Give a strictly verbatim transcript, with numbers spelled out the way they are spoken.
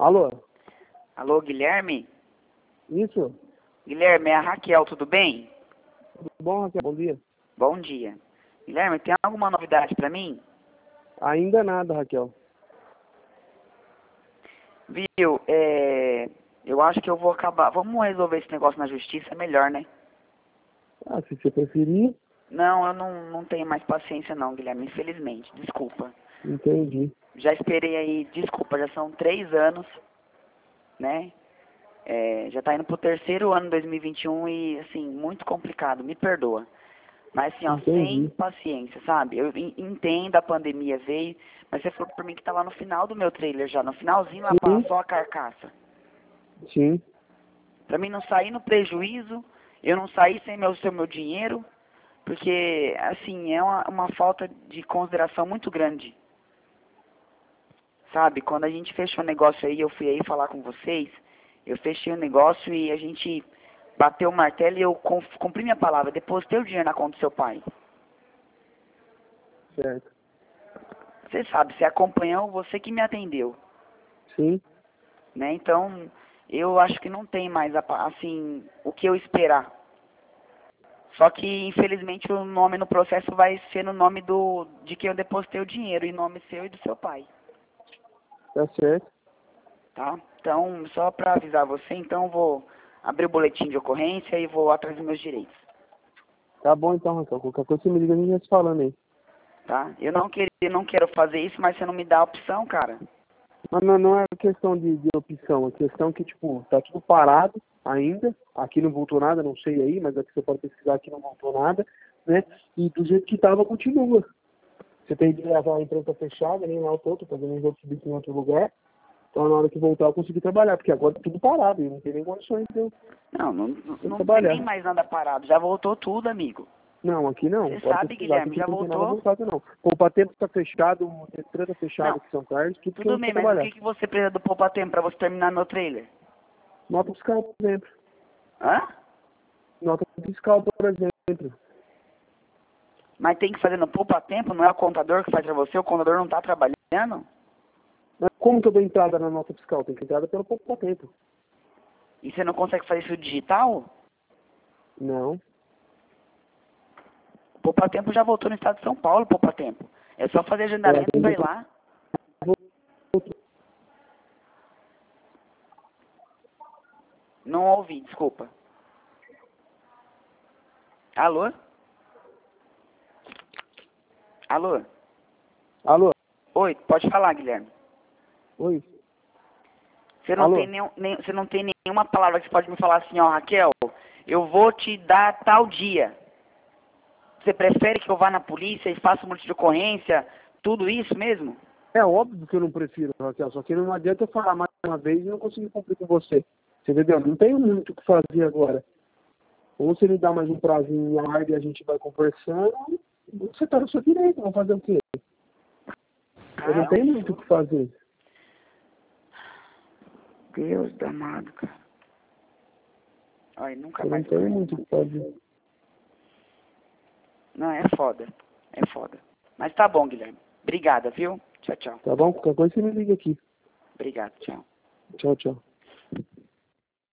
Alô? Alô, Guilherme? Isso? Guilherme, é a Raquel, tudo bem? Tudo bom, Raquel? Bom dia. Bom dia. Guilherme, tem alguma novidade pra mim? Ainda nada, Raquel. Viu, é... eu acho que eu vou acabar... Vamos resolver esse negócio na justiça, é melhor, né? Ah, se você preferir, Não, eu não, não tenho mais paciência não, Guilherme, infelizmente. Desculpa. entendi. Já esperei aí, desculpa, já são três anos, né? É, já tá indo pro terceiro ano de dois mil e vinte e um e, assim, muito complicado, me perdoa. Mas assim, ó, sem Entendi. paciência, sabe? Eu en- entendo, a pandemia veio, mas você falou por mim que tá lá no final do meu trailer já, no finalzinho lá Sim, passou a carcaça. sim. Pra mim não sair no prejuízo, eu não sair sem meu, seu meu dinheiro, porque, assim, é uma, uma falta de consideração muito grande. Sabe? Quando a gente fechou o negócio aí, eu fui aí falar com vocês, eu fechei o negócio e a gente bateu o martelo e eu cum- cumpri minha palavra, depositei o dinheiro na conta do seu pai. Certo. Você sabe, você acompanhou, você que me atendeu, Sim, né? Então, eu acho que não tem mais, a pa- assim, o que eu esperar. Só que, infelizmente, o nome no processo vai ser no nome do de quem eu depositei o dinheiro, em nome seu e do seu pai, tá certo. tá? Então, só para avisar você, então eu vou abrir o boletim de ocorrência e vou atrás dos meus direitos, Tá bom então, Raquel. Qualquer coisa você me liga, a gente vai se falando aí. tá? Eu não, queria, não quero fazer isso, mas você não me dá a opção, cara. Mas não, não é questão de, de opção, é questão que, tipo, tá tudo parado ainda. Aqui não voltou nada, não sei aí, mas aqui você pode pesquisar, aqui não voltou nada, né? E do jeito que tava, continua. Você tem que levar a empresa fechada, nem lá o todo, fazendo uns outros bicos em outro lugar. Então na hora que voltar eu consegui trabalhar, porque agora tá tudo parado, e não tem nem condições de eu, Não, não, de eu não tem nem trabalhar. mais nada parado, já voltou tudo, amigo. Não, aqui não, Você pode sabe, pesquisar, Guilherme, aqui já não tem nada voltou? voltado não. Poupa Tempo tá fechado, o Detran tá fechado Não, aqui em São Carlos, tudo que eu tudo não bem, vou mas o trabalhar. que, que você precisa do Poupa Tempo para você terminar meu trailer? Nota fiscal, por exemplo. Hã? Nota fiscal, por exemplo. Mas tem que fazer no Poupa Tempo, não é o contador que faz pra você, o contador não tá trabalhando? Mas como que eu dou entrada na nota fiscal? Tem que entrada pelo Poupa Tempo. E você não consegue fazer isso digital? Não. O Poupa Tempo já voltou no estado de São Paulo, Poupa Tempo. É só fazer É, agendamento tem pra ir que- lá. Não ouvi, desculpa. Alô? Alô? Alô? Oi, pode falar, Guilherme. Oi? Você não tem Alô? nenhum, nem, você não tem nenhuma palavra que você pode me falar assim, ó, Raquel, eu vou te dar tal dia. Você prefere que eu vá na polícia e faça um monte de ocorrência, tudo isso mesmo? É óbvio que eu não prefiro, Raquel, só que não adianta eu falar mais uma vez e não conseguir cumprir com você. Você entendeu? Não tenho muito o que fazer agora. Ou você me dá mais um prazinho em ar e a gente vai conversando, ou você tá no seu direito, vou fazer o quê? Eu não Cara, tenho muito o que fazer. Deus do amado, cara. Ai, nunca Eu não mais tenho ganho. muito o que fazer. Não, é foda. É foda. Mas tá bom, Guilherme. Obrigada, viu? Tchau, tchau. Tá bom? Qualquer coisa você me liga aqui. Obrigado, tchau. Tchau, tchau.